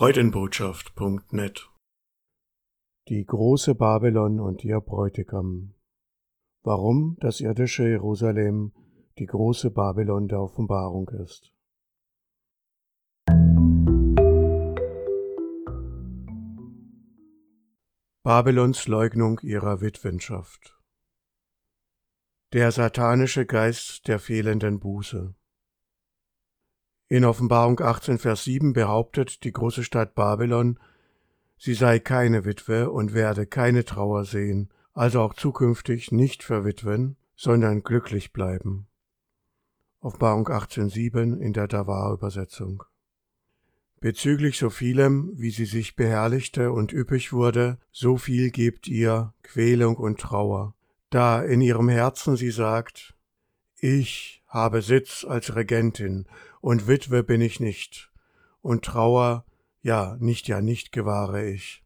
Freudenbotschaft.net. Die große Babylon und ihr Bräutigam. Warum das irdische Jerusalem die große Babylon der Offenbarung ist. Babylons Leugnung ihrer Witwenschaft. Der satanische Geist der fehlenden Buße. In Offenbarung 18, Vers 7 behauptet die große Stadt Babylon, sie sei keine Witwe und werde keine Trauer sehen, also auch zukünftig nicht verwitwen, sondern glücklich bleiben. Offenbarung 18,7 in der Davar-Übersetzung. Bezüglich so vielem, wie sie sich beherrlichte und üppig wurde, so viel gebt ihr Quälung und Trauer, da in ihrem Herzen sie sagt, ich habe Sitz als Regentin, und Witwe bin ich nicht, und Trauer, nicht gewahre ich.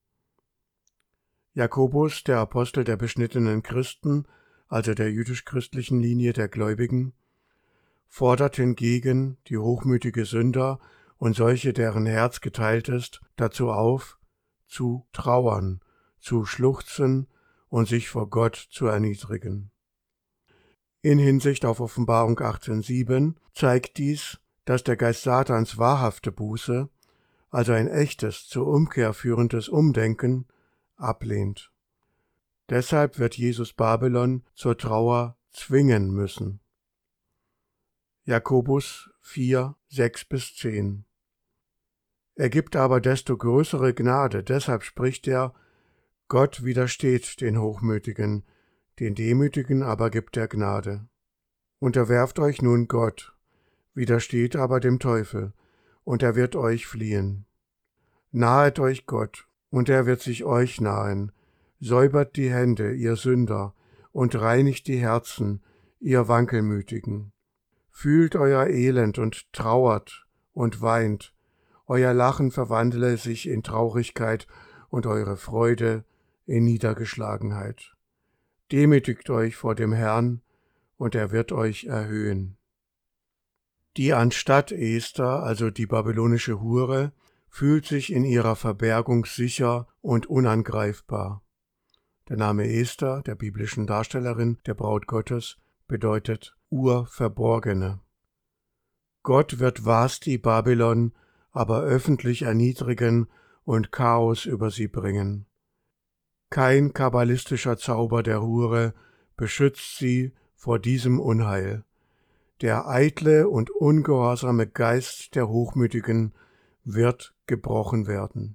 Jakobus, der Apostel der beschnittenen Christen, also der jüdisch-christlichen Linie der Gläubigen, fordert hingegen die hochmütige Sünder und solche, deren Herz geteilt ist, dazu auf, zu trauern, zu schluchzen und sich vor Gott zu erniedrigen. In Hinsicht auf Offenbarung 18,7 zeigt dies, dass der Geist Satans wahrhafte Buße, also ein echtes, zur Umkehr führendes Umdenken, ablehnt. Deshalb wird Jesus Babylon zur Trauer zwingen müssen. Jakobus 4, 6-10. Er gibt aber desto größere Gnade, deshalb spricht er, Gott widersteht den Hochmütigen, den Demütigen aber gibt er Gnade. Unterwerft euch nun Gott, widersteht aber dem Teufel, und er wird euch fliehen. Nahet euch Gott, und er wird sich euch nahen. Säubert die Hände, ihr Sünder, und reinigt die Herzen, ihr Wankelmütigen. Fühlt euer Elend und trauert und weint. Euer Lachen verwandle sich in Traurigkeit und eure Freude in Niedergeschlagenheit. Demütigt euch vor dem Herrn, und er wird euch erhöhen. Die anstatt Esther, also die babylonische Hure, fühlt sich in ihrer Verbergung sicher und unangreifbar. Der Name Esther, der biblischen Darstellerin der Braut Gottes, bedeutet Urverborgene. Gott wird Vasti Babylon aber öffentlich erniedrigen und Chaos über sie bringen. Kein kabbalistischer Zauber der Hure beschützt sie vor diesem Unheil. Der eitle und ungehorsame Geist der Hochmütigen wird gebrochen werden.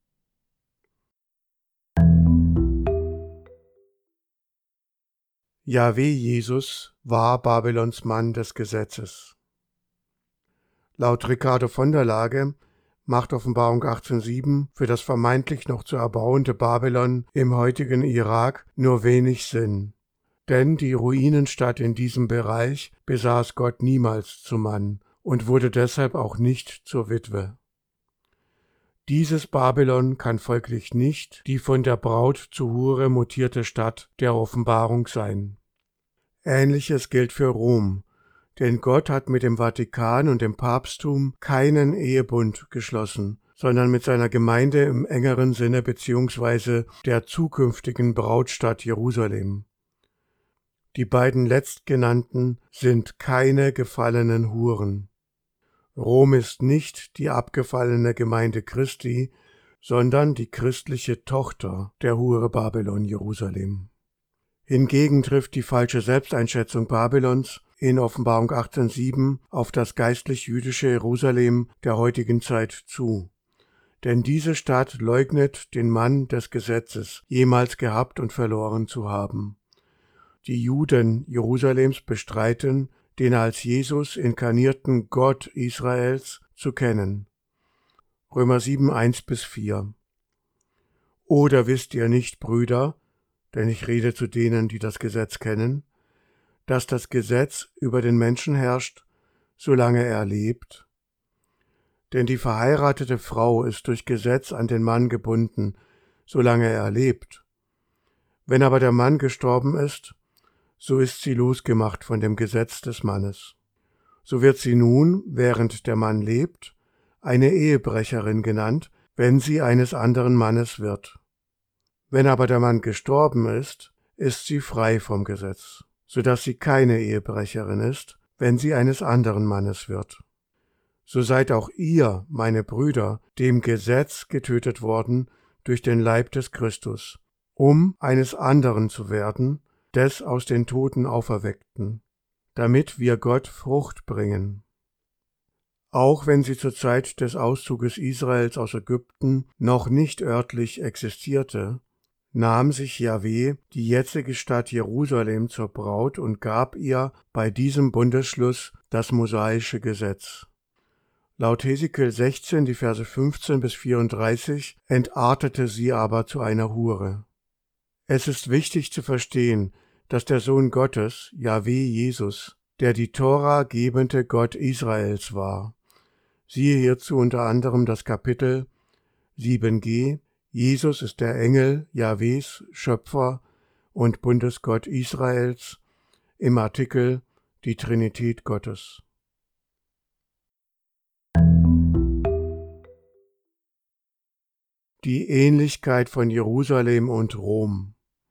Jahwe Jesus war Babylons Mann des Gesetzes. Laut Ricardo von der Lage macht Offenbarung 18,7 für das vermeintlich noch zu erbauende Babylon im heutigen Irak nur wenig Sinn. Denn die Ruinenstadt in diesem Bereich besaß Gott niemals zum Mann und wurde deshalb auch nicht zur Witwe. Dieses Babylon kann folglich nicht die von der Braut zu Hure mutierte Stadt der Offenbarung sein. Ähnliches gilt für Rom, denn Gott hat mit dem Vatikan und dem Papsttum keinen Ehebund geschlossen, sondern mit seiner Gemeinde im engeren Sinne beziehungsweise der zukünftigen Brautstadt Jerusalem. Die beiden letztgenannten sind keine gefallenen Huren. Rom ist nicht die abgefallene Gemeinde Christi, sondern die christliche Tochter der Hure Babylon Jerusalem. Hingegen trifft die falsche Selbsteinschätzung Babylons in Offenbarung 18,7 auf das geistlich-jüdische Jerusalem der heutigen Zeit zu. Denn diese Stadt leugnet den Mann des Gesetzes, jemals gehabt und verloren zu haben. Die Juden Jerusalems bestreiten, den als Jesus inkarnierten Gott Israels zu kennen. Römer 7, 1-4. Oder wisst ihr nicht, Brüder, denn ich rede zu denen, die das Gesetz kennen, dass das Gesetz über den Menschen herrscht, solange er lebt? Denn die verheiratete Frau ist durch Gesetz an den Mann gebunden, solange er lebt. Wenn aber der Mann gestorben ist, so ist sie losgemacht von dem Gesetz des Mannes. So wird sie nun, während der Mann lebt, eine Ehebrecherin genannt, wenn sie eines anderen Mannes wird. Wenn aber der Mann gestorben ist sie frei vom Gesetz, so dass sie keine Ehebrecherin ist, wenn sie eines anderen Mannes wird. So seid auch ihr, meine Brüder, dem Gesetz getötet worden durch den Leib des Christus, um eines anderen zu werden, des aus den Toten Auferweckten, damit wir Gott Frucht bringen. Auch wenn sie zur Zeit des Auszuges Israels aus Ägypten noch nicht örtlich existierte, nahm sich Jahwe die jetzige Stadt Jerusalem zur Braut und gab ihr bei diesem Bundesschluss das mosaische Gesetz. Laut Hesekiel 16, die Verse 15 bis 34, entartete sie aber zu einer Hure. Es ist wichtig zu verstehen, dass der Sohn Gottes, Jahwe Jesus, der die Tora gebende Gott Israels war. Siehe hierzu unter anderem das Kapitel 7g, Jesus ist der Engel Jahwes, Schöpfer und Bundesgott Israels, im Artikel Die Trinität Gottes. Die Ähnlichkeit von Jerusalem und Rom.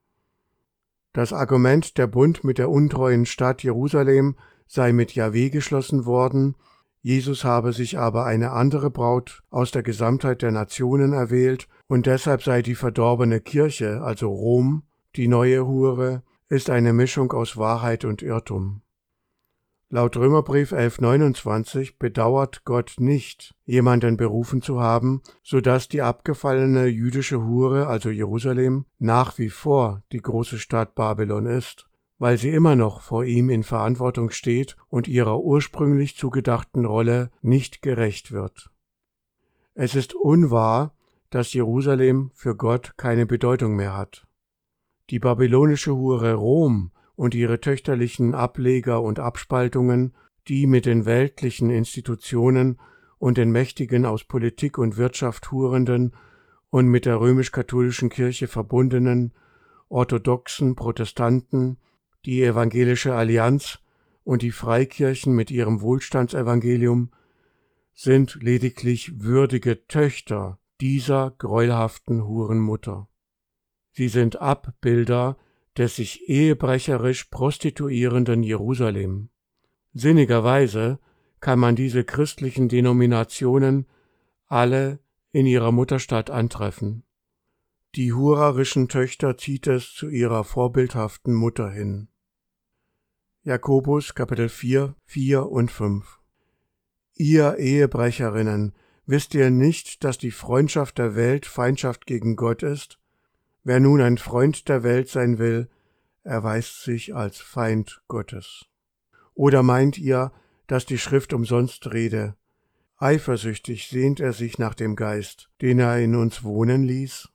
Das Argument, der Bund mit der untreuen Stadt Jerusalem sei mit Jahwe geschlossen worden, Jesus habe sich aber eine andere Braut aus der Gesamtheit der Nationen erwählt und deshalb sei die verdorbene Kirche, also Rom, die neue Hure, ist eine Mischung aus Wahrheit und Irrtum. Laut Römerbrief 11,29 bedauert Gott nicht, jemanden berufen zu haben, so dass die abgefallene jüdische Hure, also Jerusalem, nach wie vor die große Stadt Babylon ist, weil sie immer noch vor ihm in Verantwortung steht und ihrer ursprünglich zugedachten Rolle nicht gerecht wird. Es ist unwahr, dass Jerusalem für Gott keine Bedeutung mehr hat. Die babylonische Hure Rom und ihre töchterlichen Ableger und Abspaltungen, die mit den weltlichen Institutionen und den mächtigen aus Politik und Wirtschaft hurenden und mit der römisch-katholischen Kirche verbundenen orthodoxen Protestanten, die evangelische Allianz und die Freikirchen mit ihrem Wohlstandsevangelium sind lediglich würdige Töchter dieser gräuelhaften Hurenmutter. Sie sind Abbilder des sich ehebrecherisch prostituierenden Jerusalem. Sinnigerweise kann man diese christlichen Denominationen alle in ihrer Mutterstadt antreffen. Die hurerischen Töchter zieht es zu ihrer vorbildhaften Mutter hin. Jakobus Kapitel 4, 4 und 5. Ihr Ehebrecherinnen, wisst ihr nicht, dass die Freundschaft der Welt Feindschaft gegen Gott ist? Wer nun ein Freund der Welt sein will, erweist sich als Feind Gottes. Oder meint ihr, dass die Schrift umsonst rede? Eifersüchtig sehnt er sich nach dem Geist, den er in uns wohnen ließ?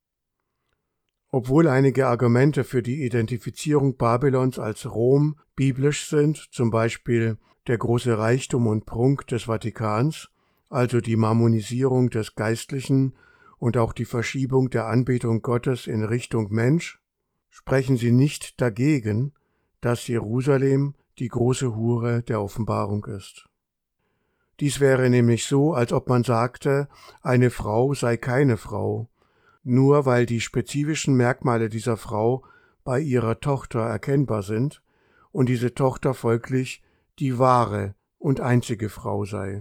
Obwohl einige Argumente für die Identifizierung Babylons als Rom biblisch sind, zum Beispiel der große Reichtum und Prunk des Vatikans, also die Mammonisierung des Geistlichen und auch die Verschiebung der Anbetung Gottes in Richtung Mensch, sprechen sie nicht dagegen, dass Jerusalem die große Hure der Offenbarung ist. Dies wäre nämlich so, als ob man sagte, eine Frau sei keine Frau, nur weil die spezifischen Merkmale dieser Frau bei ihrer Tochter erkennbar sind und diese Tochter folglich die wahre und einzige Frau sei.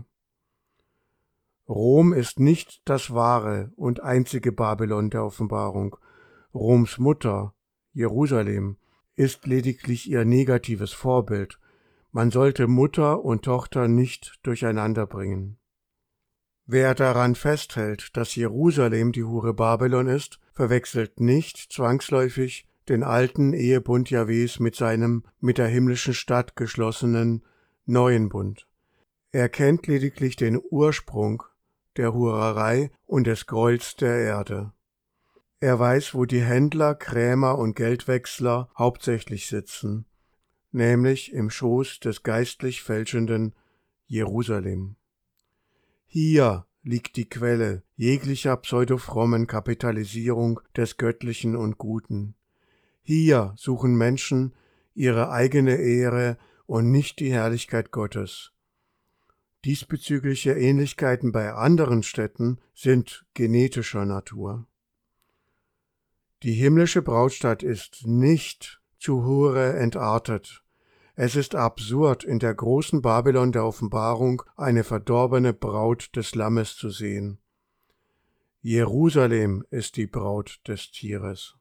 Rom ist nicht das wahre und einzige Babylon der Offenbarung. Roms Mutter, Jerusalem, ist lediglich ihr negatives Vorbild. Man sollte Mutter und Tochter nicht durcheinander bringen. Wer daran festhält, dass Jerusalem die Hure Babylon ist, verwechselt nicht zwangsläufig den alten Ehebund Jahwes mit seinem mit der himmlischen Stadt geschlossenen neuen Bund. Er kennt lediglich den Ursprung der Hurerei und des Gräuels der Erde. Er weiß, wo die Händler, Krämer und Geldwechsler hauptsächlich sitzen, nämlich im Schoß des geistlich fälschenden Jerusalem. Hier liegt die Quelle jeglicher pseudofrommen Kapitalisierung des Göttlichen und Guten. Hier suchen Menschen ihre eigene Ehre und nicht die Herrlichkeit Gottes. Diesbezügliche Ähnlichkeiten bei anderen Städten sind genetischer Natur. Die himmlische Brautstadt ist nicht zu Hure entartet. Es ist absurd, in der großen Babylon der Offenbarung eine verdorbene Braut des Lammes zu sehen. Jerusalem ist die Braut des Tieres.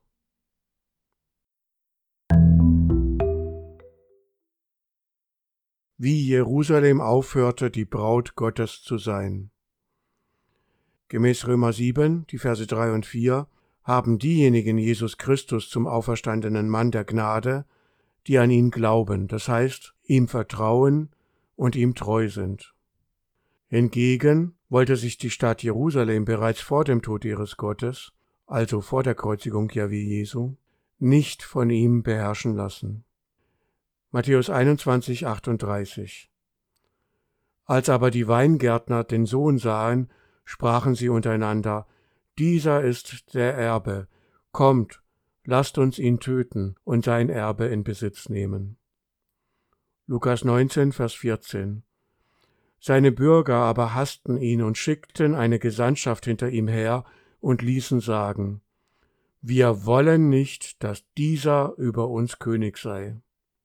Wie Jerusalem aufhörte, die Braut Gottes zu sein. Gemäß Römer 7, die Verse 3 und 4, haben diejenigen Jesus Christus zum auferstandenen Mann der Gnade, die an ihn glauben, das heißt, ihm vertrauen und ihm treu sind. Hingegen wollte sich die Stadt Jerusalem bereits vor dem Tod ihres Gottes, also vor der Kreuzigung Jahwe Jesu, nicht von ihm beherrschen lassen. Matthäus 21, 38. Als aber die Weingärtner den Sohn sahen, sprachen sie untereinander: Dieser ist der Erbe, kommt, lasst uns ihn töten und sein Erbe in Besitz nehmen. Lukas 19, Vers 14. Seine Bürger aber hassten ihn und schickten eine Gesandtschaft hinter ihm her und ließen sagen: Wir wollen nicht, dass dieser über uns König sei.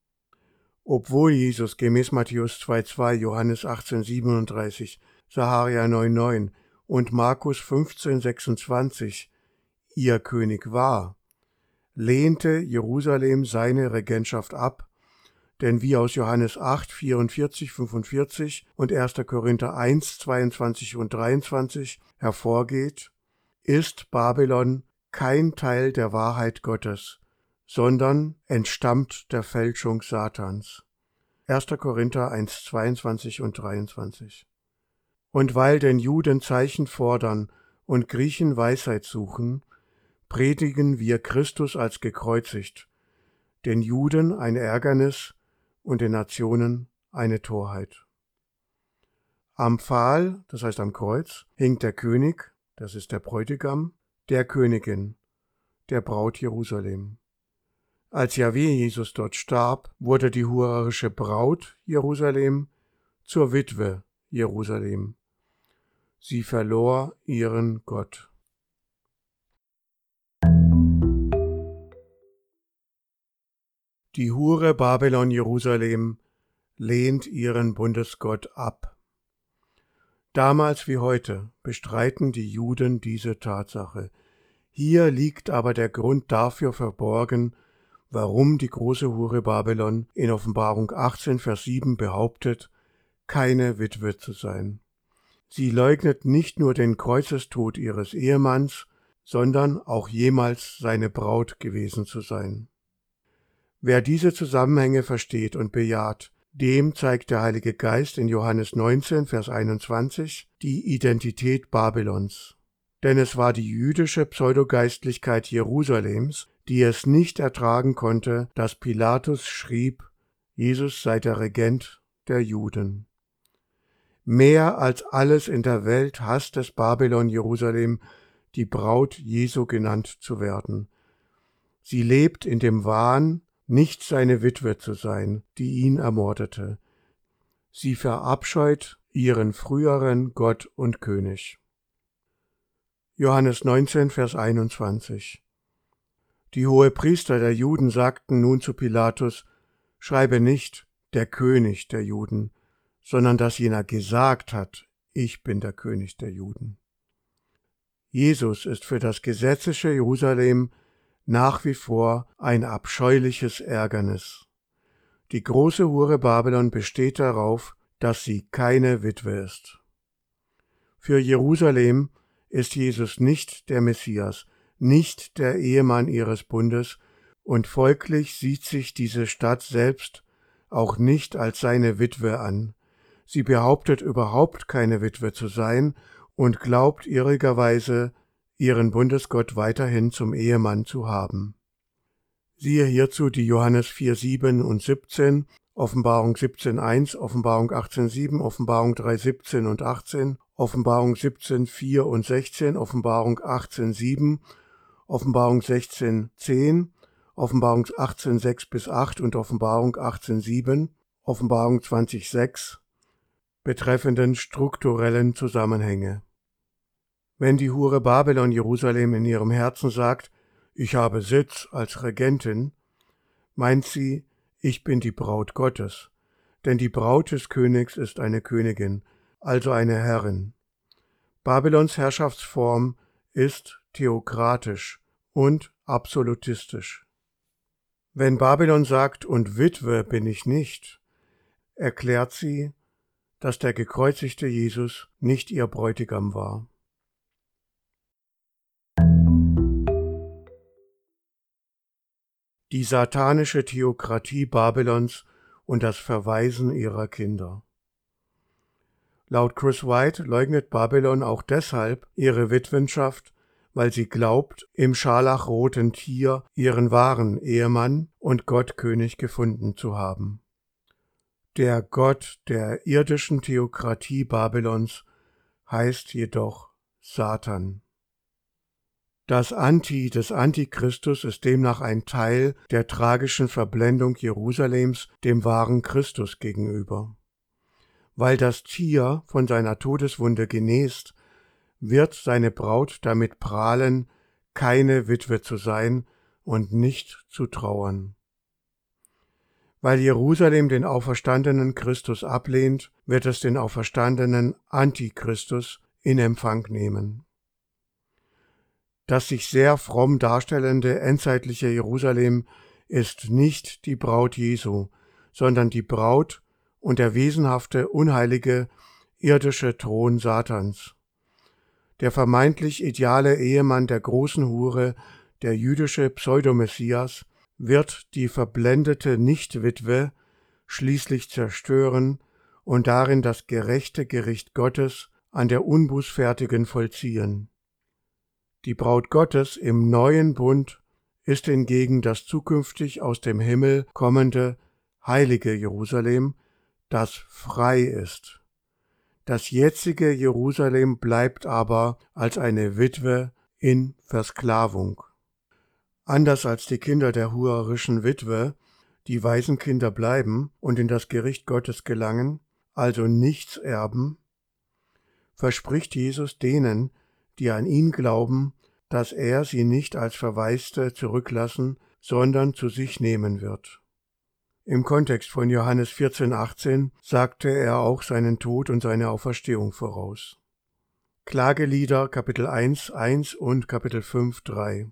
Obwohl Jesus gemäß Matthäus 2,2, Johannes 18,37, Sacharia 9,9 und Markus 15,26 ihr König war, lehnte Jerusalem seine Regentschaft ab, denn wie aus Johannes 8, 44, 45 und 1. Korinther 1, 22 und 23 hervorgeht, ist Babylon kein Teil der Wahrheit Gottes, sondern entstammt der Fälschung Satans. 1. Korinther 1, 22 und 23. Und weil den Juden Zeichen fordern und Griechen Weisheit suchen, predigen wir Christus als gekreuzigt, den Juden ein Ärgernis und den Nationen eine Torheit. Am Pfahl, das heißt am Kreuz, hing der König, das ist der Bräutigam, der Königin, der Braut Jerusalem. Als Jahwe Jesus dort starb, wurde die hurerische Braut Jerusalem zur Witwe Jerusalem. Sie verlor ihren Gott. Die Hure Babylon Jerusalem lehnt ihren Bundesgott ab. Damals wie heute bestreiten die Juden diese Tatsache. Hier liegt aber der Grund dafür verborgen, warum die große Hure Babylon in Offenbarung 18, Vers 7 behauptet, keine Witwe zu sein. Sie leugnet nicht nur den Kreuzestod ihres Ehemanns, sondern auch jemals seine Braut gewesen zu sein. Wer diese Zusammenhänge versteht und bejaht, dem zeigt der Heilige Geist in Johannes 19, Vers 21 die Identität Babylons. Denn es war die jüdische Pseudogeistlichkeit Jerusalems, die es nicht ertragen konnte, dass Pilatus schrieb, Jesus sei der Regent der Juden. Mehr als alles in der Welt hasst es Babylon Jerusalem, die Braut Jesu genannt zu werden. Sie lebt in dem Wahn, nicht seine Witwe zu sein, die ihn ermordete. Sie verabscheut ihren früheren Gott und König. Johannes 19, Vers 21. Die Hohepriester der Juden sagten nun zu Pilatus: Schreibe nicht, der König der Juden, sondern dass jener gesagt hat, ich bin der König der Juden. Jesus ist für das gesetzliche Jerusalem nach wie vor ein abscheuliches Ärgernis. Die große Hure Babylon besteht darauf, dass sie keine Witwe ist. Für Jerusalem ist Jesus nicht der Messias, nicht der Ehemann ihres Bundes, und folglich sieht sich diese Stadt selbst auch nicht als seine Witwe an. Sie behauptet überhaupt keine Witwe zu sein und glaubt irrigerweise, ihren Bundesgott weiterhin zum Ehemann zu haben. Siehe hierzu die Johannes 4, 7 und 17, Offenbarung 17, 1, Offenbarung 18, 7, Offenbarung 3, 17 und 18, Offenbarung 17, 4 und 16, Offenbarung 18, 7, Offenbarung 16, 10, Offenbarung 18, 6 bis 8 und Offenbarung 18, 7, Offenbarung 20, 6, betreffenden strukturellen Zusammenhänge. Wenn die Hure Babylon Jerusalem in ihrem Herzen sagt, ich habe Sitz als Regentin, meint sie, ich bin die Braut Gottes, denn die Braut des Königs ist eine Königin, also eine Herrin. Babylons Herrschaftsform ist theokratisch und absolutistisch. Wenn Babylon sagt, und Witwe bin ich nicht, erklärt sie, dass der gekreuzigte Jesus nicht ihr Bräutigam war. Die satanische Theokratie Babylons und das Verweisen ihrer Kinder. Laut Chris White leugnet Babylon auch deshalb ihre Witwenschaft, weil sie glaubt, im scharlachroten Tier ihren wahren Ehemann und Gottkönig gefunden zu haben. Der Gott der irdischen Theokratie Babylons heißt jedoch Satan. Das Anti des Antichristus ist demnach ein Teil der tragischen Verblendung Jerusalems dem wahren Christus gegenüber. Weil das Tier von seiner Todeswunde genest, wird seine Braut damit prahlen, keine Witwe zu sein und nicht zu trauern. Weil Jerusalem den auferstandenen Christus ablehnt, wird es den auferstandenen Antichristus in Empfang nehmen. Das sich sehr fromm darstellende endzeitliche Jerusalem ist nicht die Braut Jesu, sondern die Braut und der wesenhafte, unheilige, irdische Thron Satans. Der vermeintlich ideale Ehemann der großen Hure, der jüdische Pseudomessias, wird die verblendete Nichtwitwe schließlich zerstören und darin das gerechte Gericht Gottes an der Unbußfertigen vollziehen. Die Braut Gottes im neuen Bund ist hingegen das zukünftig aus dem Himmel kommende heilige Jerusalem, das frei ist. Das jetzige Jerusalem bleibt aber als eine Witwe in Versklavung. Anders als die Kinder der hurerischen Witwe, die Waisenkinder bleiben und in das Gericht Gottes gelangen, also nichts erben, verspricht Jesus denen, die an ihn glauben, dass er sie nicht als Verwaiste zurücklassen, sondern zu sich nehmen wird. Im Kontext von Johannes 14,18 sagte er auch seinen Tod und seine Auferstehung voraus. Klagelieder Kapitel 1,1 und Kapitel 5,3.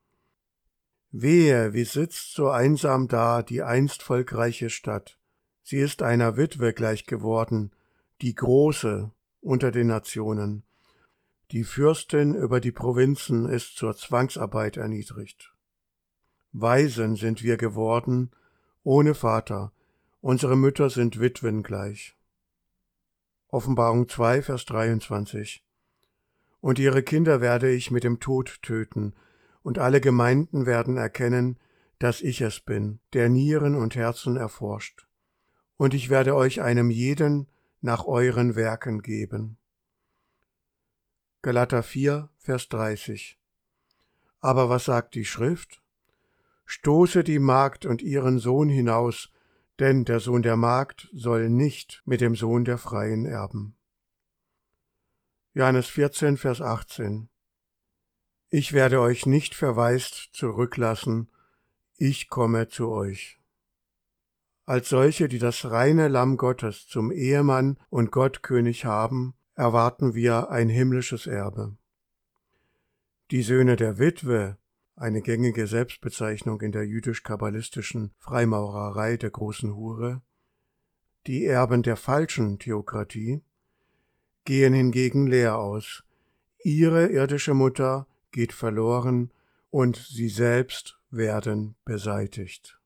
Wehe, wie sitzt so einsam da die einst volkreiche Stadt. Sie ist einer Witwe gleich geworden, die Große unter den Nationen. Die Fürstin über die Provinzen ist zur Zwangsarbeit erniedrigt. Waisen sind wir geworden, ohne Vater, unsere Mütter sind Witwen gleich. Offenbarung 2, Vers 23. Und ihre Kinder werde ich mit dem Tod töten, und alle Gemeinden werden erkennen, dass ich es bin, der Nieren und Herzen erforscht. Und ich werde euch einem jeden nach euren Werken geben. Galater 4, Vers 30. Aber was sagt die Schrift? Stoße die Magd und ihren Sohn hinaus, denn der Sohn der Magd soll nicht mit dem Sohn der Freien erben. Johannes 14, Vers 18. Ich werde euch nicht verwaist zurücklassen, ich komme zu euch. Als solche, die das reine Lamm Gottes zum Ehemann und Gottkönig haben, erwarten wir ein himmlisches Erbe. Die Söhne der Witwe, eine gängige Selbstbezeichnung in der jüdisch-kabbalistischen Freimaurerei der großen Hure, die Erben der falschen Theokratie, gehen hingegen leer aus. Ihre irdische Mutter geht verloren und sie selbst werden beseitigt.